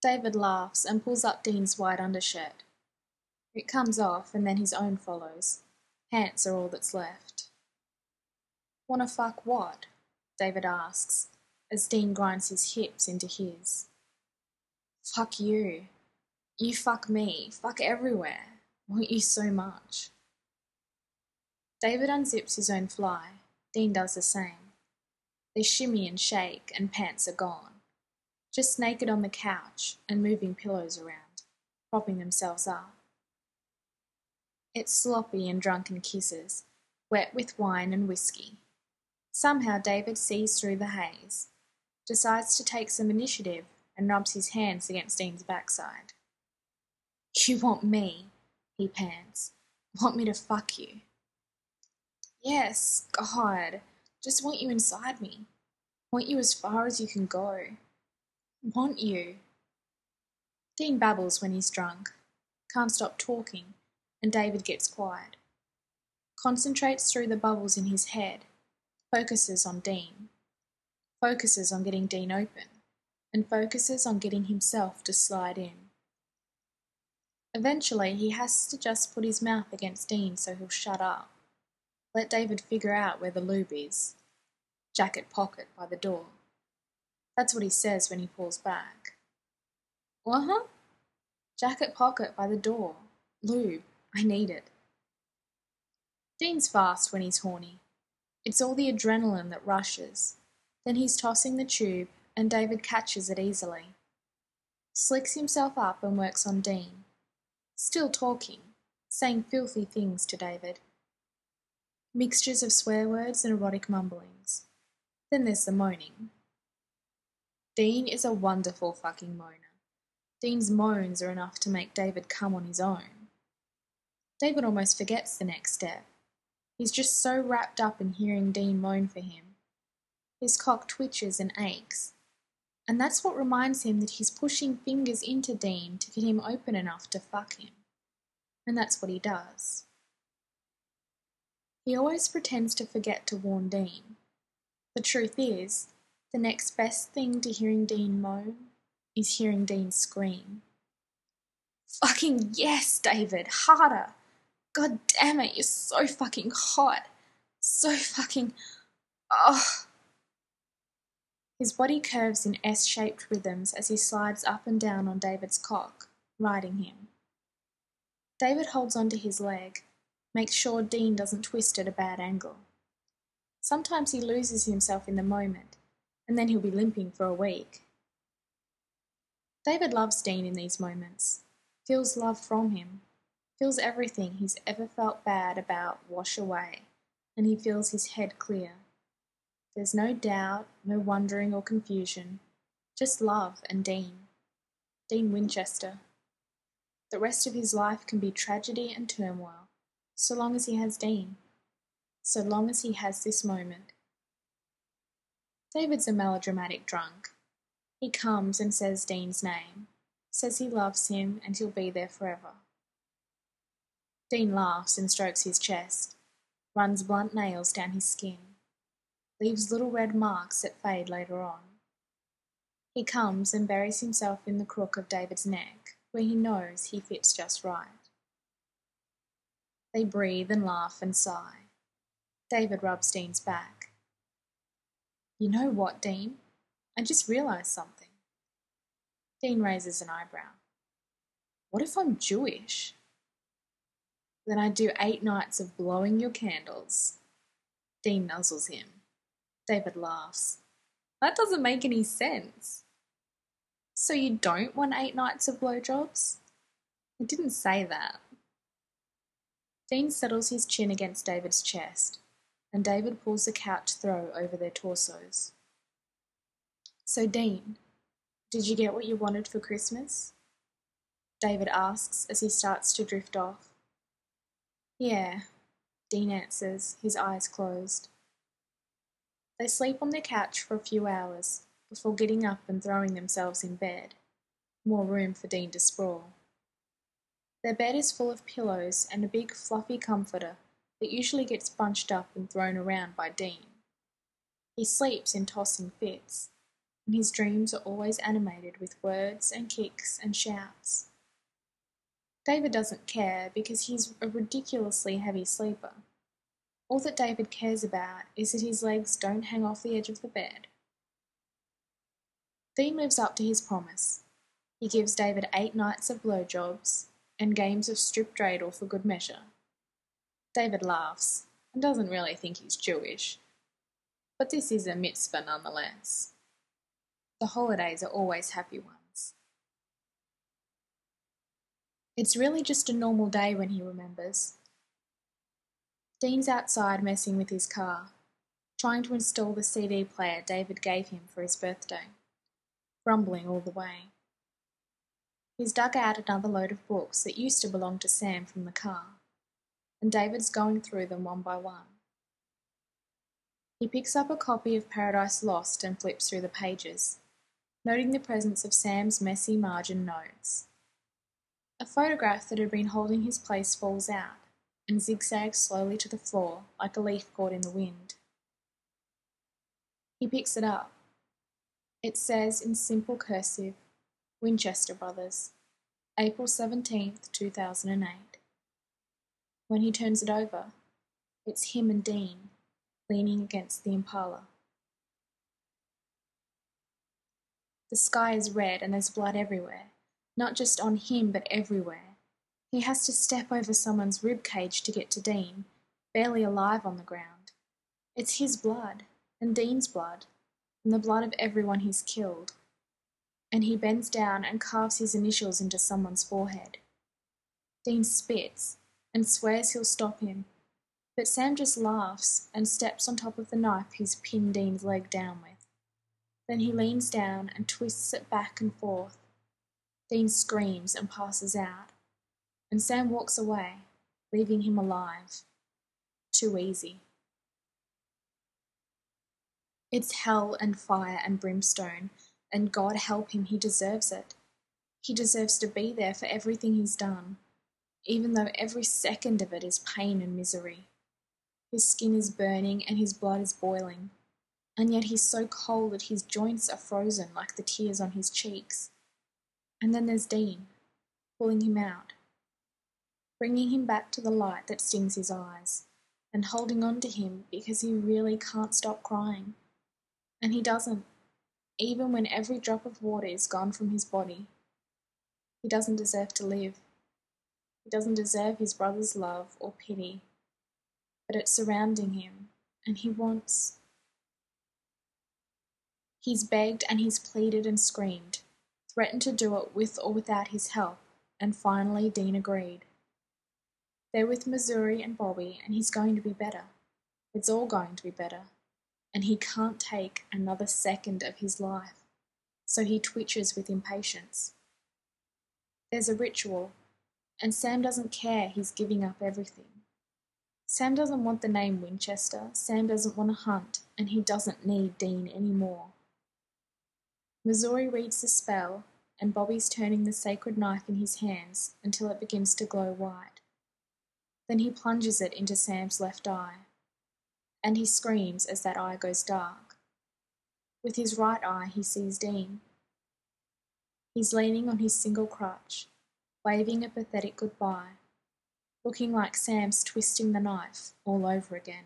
David laughs and pulls up Dean's white undershirt. It comes off and then his own follows. Pants are all that's left. "Wanna fuck what?" David asks, as Dean grinds his hips into his. "Fuck you. You fuck me. Fuck everywhere. Want you so much." David unzips his own fly. Dean does the same. They shimmy and shake and pants are gone. Just naked on the couch and moving pillows around, propping themselves up. It's sloppy and drunken kisses, wet with wine and whiskey. Somehow David sees through the haze, decides to take some initiative and rubs his hands against Dean's backside. "You want me," he pants. "Want me to fuck you?" "Yes, God, just want you inside me. Want you as far as you can go. Want you." Dean babbles when he's drunk, can't stop talking, and David gets quiet. Concentrates through the bubbles in his head, focuses on Dean, focuses on getting Dean open, and focuses on getting himself to slide in. Eventually, he has to just put his mouth against Dean so he'll shut up. Let David figure out where the lube is. Jacket pocket by the door. That's what he says when he pulls back. "Uh-huh. Jacket pocket by the door. Lube. I need it." Dean's fast when he's horny. It's all the adrenaline that rushes. Then he's tossing the tube, and David catches it easily. Slicks himself up and works on Dean. Still talking, saying filthy things to David. Mixtures of swear words and erotic mumblings. Then there's the moaning. Dean is a wonderful fucking moaner. Dean's moans are enough to make David come on his own. David almost forgets the next step. He's just so wrapped up in hearing Dean moan for him. His cock twitches and aches. And that's what reminds him that he's pushing fingers into Dean to get him open enough to fuck him. And that's what he does. He always pretends to forget to warn Dean. The truth is, the next best thing to hearing Dean moan is hearing Dean scream. "Fucking yes, David, harder! God damn it, you're so fucking hot! So fucking... oh!" His body curves in S-shaped rhythms as he slides up and down on David's cock, riding him. David holds onto his leg, makes sure Dean doesn't twist at a bad angle. Sometimes he loses himself in the moment, and then he'll be limping for a week. David loves Dean in these moments, feels love from him, feels everything he's ever felt bad about wash away, and he feels his head clear. There's no doubt, no wondering or confusion, just love and Dean. Dean Winchester. The rest of his life can be tragedy and turmoil, so long as he has Dean, so long as he has this moment. David's a melodramatic drunk. He comes and says Dean's name, says he loves him and he'll be there forever. Dean laughs and strokes his chest, runs blunt nails down his skin, leaves little red marks that fade later on. He comes and buries himself in the crook of David's neck, where he knows he fits just right. They breathe and laugh and sigh. David rubs Dean's back. "You know what, Dean? I just realised something." Dean raises an eyebrow. "What if I'm Jewish?" "Then I'd do eight nights of blowing your candles." Dean nuzzles him. David laughs. "That doesn't make any sense." "So you don't want eight nights of blowjobs?" "I didn't say that." Dean settles his chin against David's chest, and David pulls the couch throw over their torsos. "So, Dean, did you get what you wanted for Christmas?" David asks as he starts to drift off. "Yeah," Dean answers, his eyes closed. They sleep on their couch for a few hours before getting up and throwing themselves in bed. More room for Dean to sprawl. Their bed is full of pillows and a big fluffy comforter that usually gets bunched up and thrown around by Dean. He sleeps in tossing fits, and his dreams are always animated with words and kicks and shouts. David doesn't care because he's a ridiculously heavy sleeper. All that David cares about is that his legs don't hang off the edge of the bed. Dean lives up to his promise. He gives David eight nights of blowjobs and games of strip dreidel for good measure. David laughs and doesn't really think he's Jewish, but this is a mitzvah nonetheless. The holidays are always happy ones. It's really just a normal day when he remembers. Dean's outside messing with his car, trying to install the C D player David gave him for his birthday, grumbling all the way. He's dug out another load of books that used to belong to Sam from the car, and David's going through them one by one. He picks up a copy of Paradise Lost and flips through the pages, noting the presence of Sam's messy margin notes. A photograph that had been holding his place falls out and zigzags slowly to the floor like a leaf caught in the wind. He picks it up. It says in simple cursive, Winchester Brothers, April seventeenth, two thousand eight. When he turns it over, it's him and Dean, leaning against the Impala. The sky is red and there's blood everywhere, not just on him but everywhere. He has to step over someone's rib cage to get to Dean, barely alive on the ground. It's his blood, and Dean's blood, and the blood of everyone he's killed. And he bends down and carves his initials into someone's forehead. Dean spits and swears he'll stop him, but Sam just laughs and steps on top of the knife he's pinned Dean's leg down with. Then he leans down and twists it back and forth. Dean screams and passes out, and Sam walks away, leaving him alive. Too easy. It's hell and fire and brimstone, and God help him, he deserves it. He deserves to be there for everything he's done, even though every second of it is pain and misery. His skin is burning and his blood is boiling, and yet he's so cold that his joints are frozen like the tears on his cheeks. And then there's Dean, pulling him out, bringing him back to the light that stings his eyes, and holding on to him because he really can't stop crying. And he doesn't, even when every drop of water is gone from his body. He doesn't deserve to live. He doesn't deserve his brother's love or pity, but it's surrounding him, and he wants. He's begged and he's pleaded and screamed, threatened to do it with or without his help, and finally Dean agreed. They're with Missouri and Bobby, and he's going to be better. It's all going to be better, and he can't take another second of his life, so he twitches with impatience. There's a ritual, and Sam doesn't care he's giving up everything. Sam doesn't want the name Winchester, Sam doesn't want to hunt, and he doesn't need Dean anymore. Missouri reads the spell, and Bobby's turning the sacred knife in his hands until it begins to glow white. Then he plunges it into Sam's left eye, and he screams as that eye goes dark. With his right eye he sees Dean. He's leaning on his single crutch, waving a pathetic goodbye, looking like Sam's twisting the knife all over again.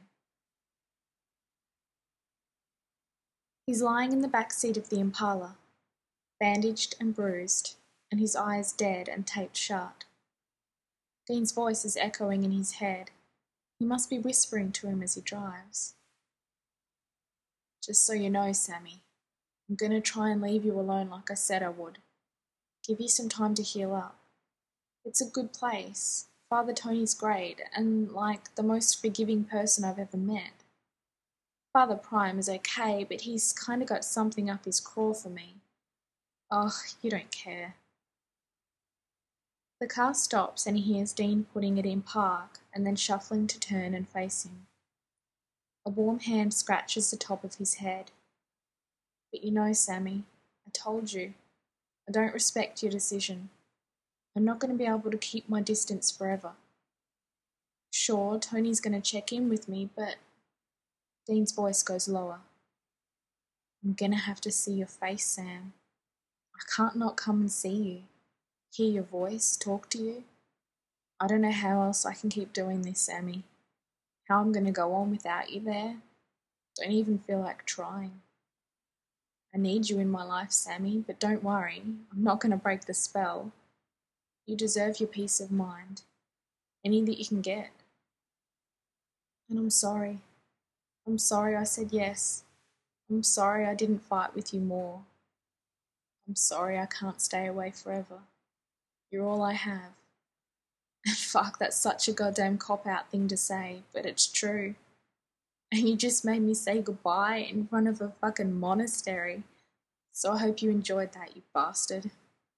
He's lying in the back seat of the Impala, bandaged and bruised, and his eyes dead and taped shut. Dean's voice is echoing in his head. He must be whispering to him as he drives. Just so you know, Sammy, I'm going to try and leave you alone like I said I would. Give you some time to heal up. It's a good place. Father Tony's great and, like, the most forgiving person I've ever met. Father Prime is okay, but he's kind of got something up his craw for me. Oh, you don't care. The car stops and he hears Dean putting it in park and then shuffling to turn and face him. A warm hand scratches the top of his head. But you know, Sammy, I told you, I don't respect your decision. I'm not going to be able to keep my distance forever. Sure, Tony's going to check in with me, but... Dean's voice goes lower. I'm gonna have to see your face, Sam. I can't not come and see you, hear your voice, talk to you. I don't know how else I can keep doing this, Sammy. How I'm gonna go on without you there. Don't even feel like trying. I need you in my life, Sammy, but don't worry, I'm not gonna break the spell. You deserve your peace of mind, any that you can get. And I'm sorry. I'm sorry I said yes. I'm sorry I didn't fight with you more. I'm sorry I can't stay away forever. You're all I have. And fuck, that's such a goddamn cop-out thing to say, but it's true. And you just made me say goodbye in front of a fucking monastery. So I hope you enjoyed that, you bastard.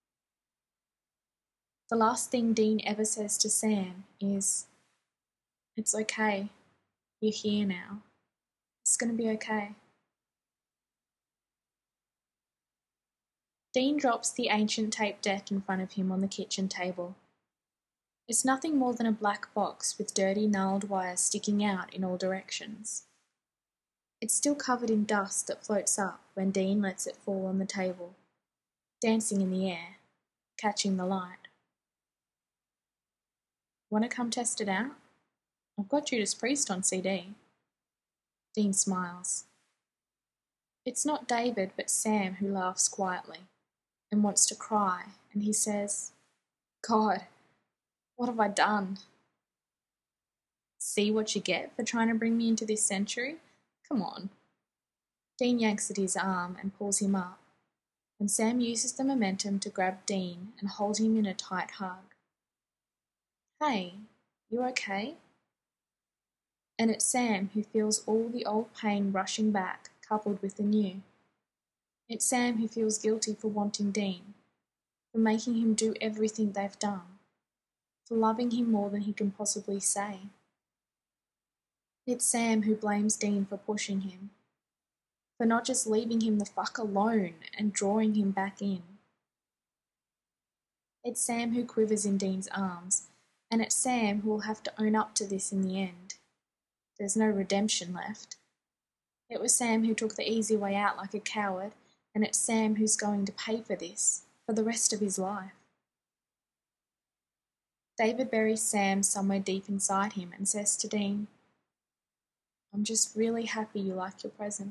The last thing Dean ever says to Sam is, "It's okay. You're here now. It's gonna be okay." Dean drops the ancient tape deck in front of him on the kitchen table. It's nothing more than a black box with dirty, gnarled wires sticking out in all directions. It's still covered in dust that floats up when Dean lets it fall on the table, dancing in the air, catching the light. Want to come test it out? I've got Judas Priest on C D. Dean smiles. It's not David but Sam who laughs quietly and wants to cry, and he says, "God, what have I done? See what you get for trying to bring me into this century? Come on." Dean yanks at his arm and pulls him up, and Sam uses the momentum to grab Dean and hold him in a tight hug. "Hey, you okay?" And it's Sam who feels all the old pain rushing back, coupled with the new. It's Sam who feels guilty for wanting Dean, for making him do everything they've done, for loving him more than he can possibly say. It's Sam who blames Dean for pushing him, for not just leaving him the fuck alone and drawing him back in. It's Sam who quivers in Dean's arms, and it's Sam who will have to own up to this in the end. There's no redemption left. It was Sam who took the easy way out like a coward, and it's Sam who's going to pay for this, for the rest of his life. David buries Sam somewhere deep inside him and says to Dean, "I'm just really happy you like your present."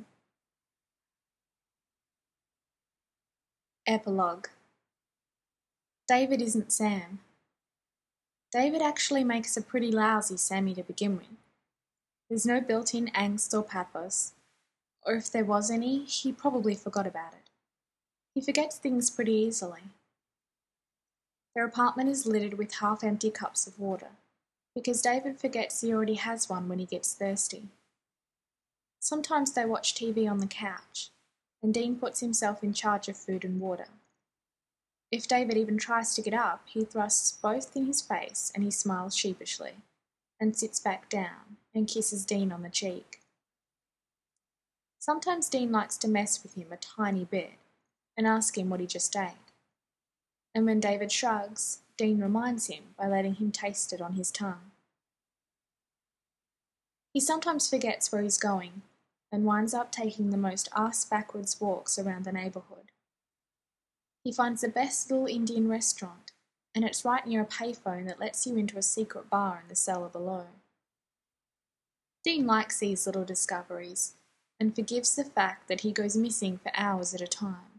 Epilogue. David isn't Sam. David actually makes a pretty lousy Sammy to begin with. There's no built-in angst or pathos, or if there was any, he probably forgot about it. He forgets things pretty easily. Their apartment is littered with half-empty cups of water, because David forgets he already has one when he gets thirsty. Sometimes they watch T V on the couch, and Dean puts himself in charge of food and water. If David even tries to get up, he thrusts both in his face and he smiles sheepishly, and sits back down and kisses Dean on the cheek. Sometimes Dean likes to mess with him a tiny bit and ask him what he just ate. And when David shrugs, Dean reminds him by letting him taste it on his tongue. He sometimes forgets where he's going and winds up taking the most arse-backwards walks around the neighbourhood. He finds the best little Indian restaurant, and it's right near a payphone that lets you into a secret bar in the cellar below. Dean likes these little discoveries and forgives the fact that he goes missing for hours at a time.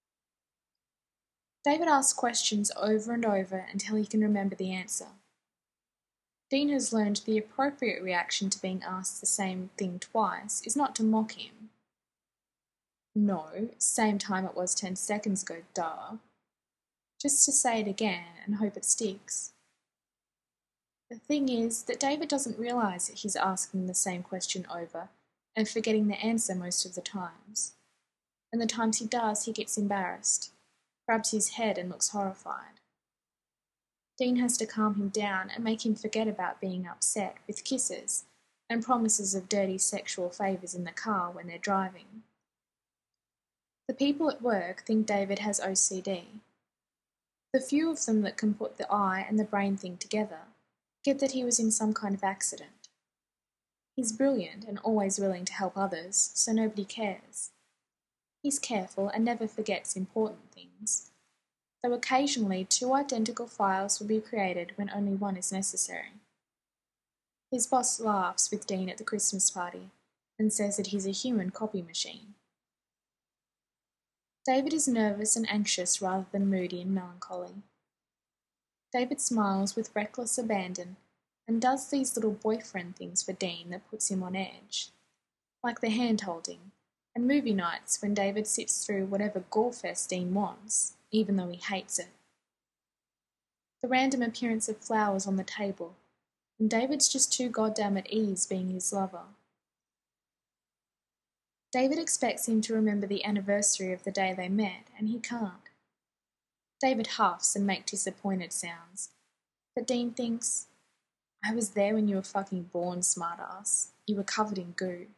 David asks questions over and over until he can remember the answer. Dean has learned the appropriate reaction to being asked the same thing twice is not to mock him. No, same time it was ten seconds ago, duh. Just to say it again and hope it sticks. The thing is that David doesn't realise that he's asking the same question over and forgetting the answer most of the times. And the times he does, he gets embarrassed, grabs his head and looks horrified. Dean has to calm him down and make him forget about being upset with kisses and promises of dirty sexual favours in the car when they're driving. The people at work think David has O C D. The few of them that can put the eye and the brain thing together get that he was in some kind of accident. He's brilliant and always willing to help others, so nobody cares. He's careful and never forgets important things, though occasionally two identical files will be created when only one is necessary. His boss laughs with Dean at the Christmas party and says that he's a human copy machine. David is nervous and anxious rather than moody and melancholy. David smiles with reckless abandon and does these little boyfriend things for Dean that puts him on edge, like the hand-holding and movie nights when David sits through whatever gorefest Dean wants, even though he hates it. The random appearance of flowers on the table, and David's just too goddamn at ease being his lover. David expects him to remember the anniversary of the day they met, and he can't. David huffs and makes disappointed sounds, but Dean thinks, I was there when you were fucking born, smartass. You were covered in goo.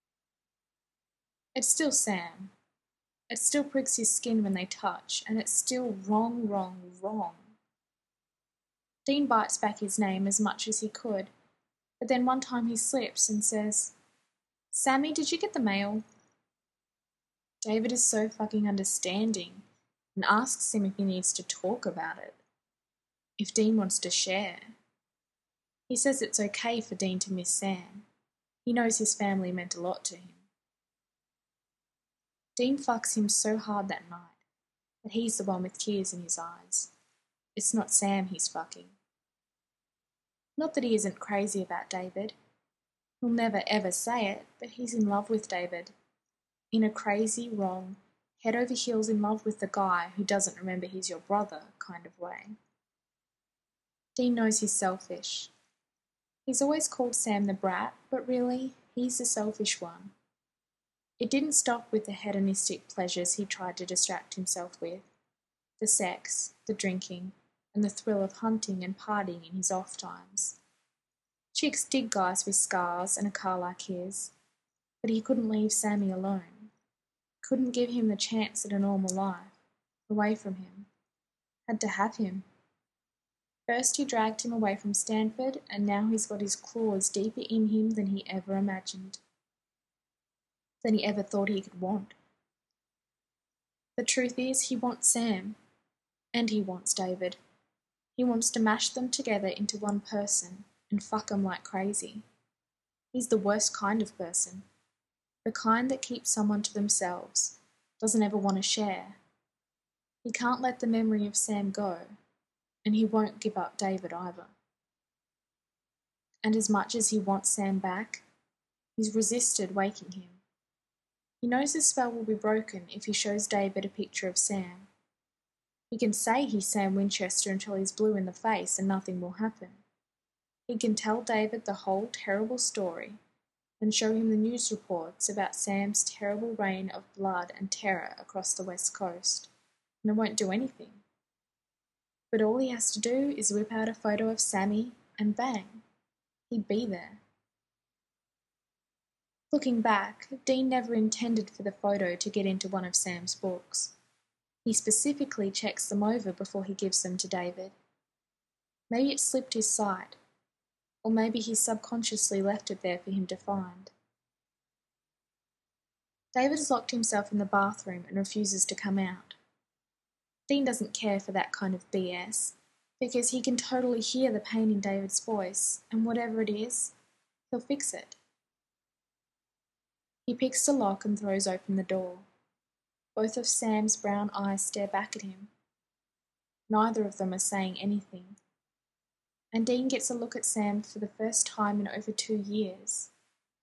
It's still Sam. It still pricks his skin when they touch, and it's still wrong, wrong, wrong. Dean bites back his name as much as he could, but then one time he slips and says, Sammy, did you get the mail? David is so fucking understanding and asks him if he needs to talk about it, if Dean wants to share. He says it's okay for Dean to miss Sam. He knows his family meant a lot to him. Dean fucks him so hard that night that he's the one with tears in his eyes. It's not Sam he's fucking. Not that he isn't crazy about David. He'll never ever say it, but he's in love with David. In a crazy, wrong, head over heels in love with the guy who doesn't remember he's your brother kind of way. Dean knows he's selfish. He's always called Sam the brat, but really, he's the selfish one. It didn't stop with the hedonistic pleasures he tried to distract himself with, the sex, the drinking, and the thrill of hunting and partying in his off times. Chicks dig guys with scars and a car like his, but he couldn't leave Sammy alone. Couldn't give him the chance at a normal life, away from him. Had to have him. First he dragged him away from Stanford, and now he's got his claws deeper in him than he ever imagined, than he ever thought he could want. The truth is, he wants Sam, and he wants David. He wants to mash them together into one person and fuck them like crazy. He's the worst kind of person, the kind that keeps someone to themselves, doesn't ever want to share. He can't let the memory of Sam go, and he won't give up David either. And as much as he wants Sam back, he's resisted waking him. He knows the spell will be broken if he shows David a picture of Sam. He can say he's Sam Winchester until he's blue in the face and nothing will happen. He can tell David the whole terrible story and show him the news reports about Sam's terrible reign of blood and terror across the West Coast, and it won't do anything. But all he has to do is whip out a photo of Sammy and bang, he'd be there. Looking back, Dean never intended for the photo to get into one of Sam's books. He specifically checks them over before he gives them to David. Maybe it slipped his sight, or maybe he subconsciously left it there for him to find. David has locked himself in the bathroom and refuses to come out. Dean doesn't care for that kind of B S, because he can totally hear the pain in David's voice, and whatever it is, he'll fix it. He picks the lock and throws open the door. Both of Sam's brown eyes stare back at him. Neither of them are saying anything. And Dean gets a look at Sam for the first time in over two years.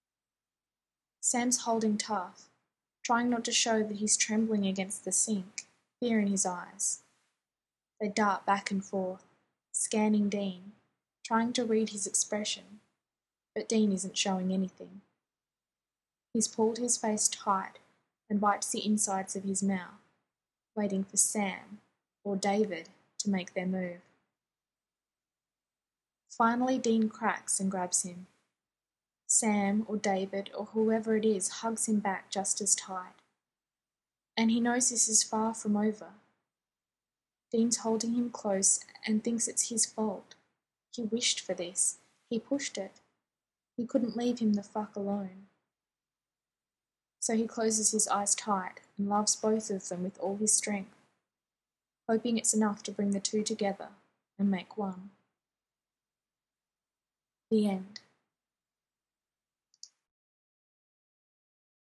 Sam's holding tough, trying not to show that he's trembling against the sink, fear in his eyes. They dart back and forth, scanning Dean, trying to read his expression, but Dean isn't showing anything. He's pulled his face tight and bites the insides of his mouth, waiting for Sam or David to make their move. Finally, Dean cracks and grabs him. Sam or David or whoever it is hugs him back just as tight. And he knows this is far from over. Dean's holding him close and thinks it's his fault. He wished for this. He pushed it. He couldn't leave him the fuck alone. So he closes his eyes tight and loves both of them with all his strength, hoping it's enough to bring the two together and make one. The end.